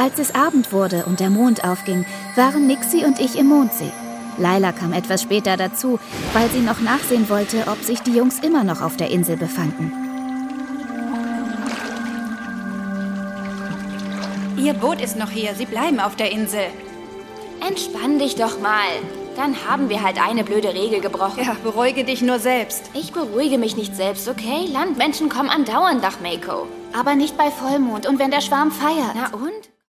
Als es Abend wurde und der Mond aufging, waren Nixie und ich im Mondsee. Laila kam etwas später dazu, weil sie noch nachsehen wollte, ob sich die Jungs immer noch auf der Insel befanden. Ihr Boot ist noch hier, sie bleiben auf der Insel. Entspann dich doch mal. Dann haben wir halt eine blöde Regel gebrochen. Ja, beruhige dich nur selbst. Ich beruhige mich nicht selbst, okay? Landmenschen kommen andauernd nach Mako. Aber nicht bei Vollmond und wenn der Schwarm feiert. Na und?